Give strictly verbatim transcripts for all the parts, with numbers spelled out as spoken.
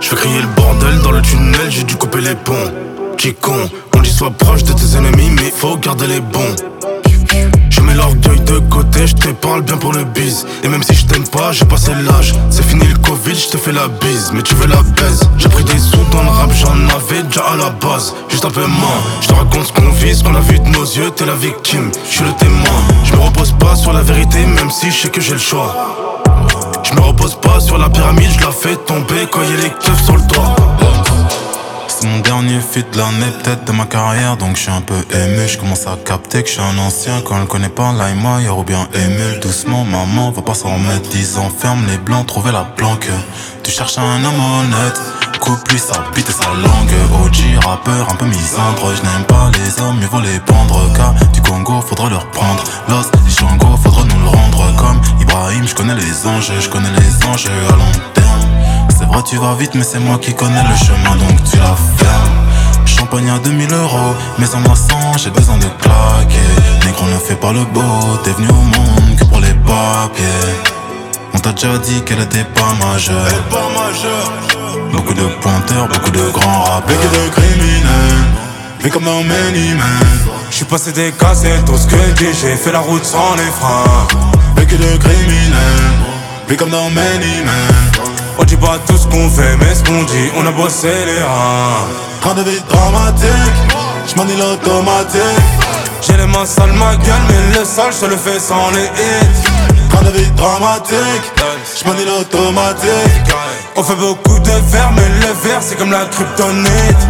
Je fais crier le bordel dans le tunnel, j'ai dû couper les ponts. T'es con, on dit sois proche de tes ennemis, mais faut garder les bons. Je mets l'orgueil de côté, je te parle bien pour le bise. Et même si je t'aime pas, j'ai passé l'âge. C'est fini le Covid, je te fais la bise, mais tu veux la baise. J'ai pris des sous dans le rap, j'en avais déjà à la base. Juste un peu moins, je te raconte ce qu'on vit, ce qu'on a vu de nos yeux, t'es la victime, je suis le témoin. Je me repose pas sur la vérité, même si je sais que j'ai le choix. Je me repose pas sur la pyramide, je la fais tomber quand y'a les keufs sur le toit. C'est mon dernier feat de l'année, peut-être de ma carrière, donc je suis un peu ému. Je commence à capter que je suis un ancien. Quand elle connaît pas LimeWire ou bien émule. Doucement, maman, va pas s'en remettre. Dix ans, ferme les blancs, trouver la planque. Tu cherches un homme honnête, coupe-lui sa bite et sa langue. O G, rappeur, un peu misandre. Je n'aime pas les hommes, mieux vaut les pendre. Car du Congo, faudra leur prendre. Los, les Django, faudra nous le rendre. Comme Ibrahim, je connais les enjeux, je connais les enjeux à long terme. C'est vrai tu vas vite mais c'est moi qui connais le chemin donc tu la fermes. Champagne à deux mille euros, mais en moi cent, j'ai besoin de claquer. Négro ne fait pas le beau, t'es venu au monde que pour les papiers. On t'a déjà dit qu'elle était pas majeure. Elle est pas majeure. Beaucoup de pointeurs, beaucoup de grands rappeurs. Vécu de criminels, vu comme dans Many Men. J'suis passé des cassettes, tout ce que dit, j'ai fait la route sans les freins. Vécu de criminels, vu comme dans Many Men. On dit pas tout ce qu'on fait, mais ce qu'on dit, on a bossé les reins. Train de vie dramatique, j'manie l'automatique. J'ai les mains sales, ma gueule, mais le sale, je le fais sans les hits. Train de vie dramatique, j'manie l'automatique. On fait beaucoup de verre, mais le verre, c'est comme la kryptonite.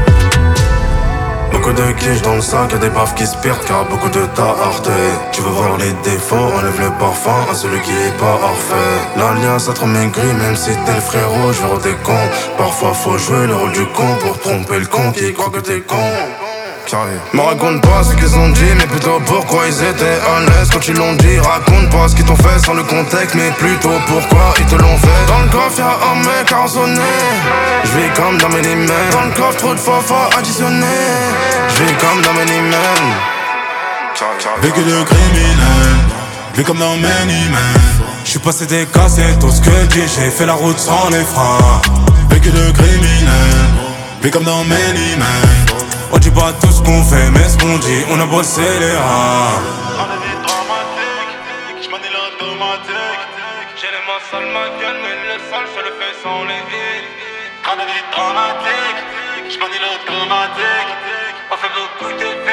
Beaucoup de quiches dans le sac, y'a des baffes qui se perdent car beaucoup de tas heurté. Tu veux voir les défauts, enlève le parfum à celui qui est pas parfait. L'alliance a trop maigri, même si t'es le frérot, je vais tes cons. Parfois faut jouer le rôle du con pour tromper le con qui croit que t'es con. Me raconte pas ce qu'ils ont dit, mais plutôt pourquoi ils étaient à l'aise quand ils l'ont dit. Raconte pas ce qu'ils t'ont fait sans le contexte, mais plutôt pourquoi ils te l'ont fait. Dans le coffre y'a un mec arraisonné, j'vis comme dans Many Men. Dans le coffre trop de fois additionné, j'vis comme dans Many Men. Vécu de criminel, vu comme dans Many Men. J'suis passé des cassettes, tout ce que dit, j'ai fait la route sans les freins. Vécu de criminel, vu comme dans Many Men. On dit pas tout ce qu'on fait, mais ce qu'on dit, on a bossé les reins. Train de vie dramatique, j'manie l'automatique. J'ai les mains sales, ma gueule, mais le sale, je le fais sans les hits. Train de vie dramatique, j'manie l'automatique. On fait beaucoup de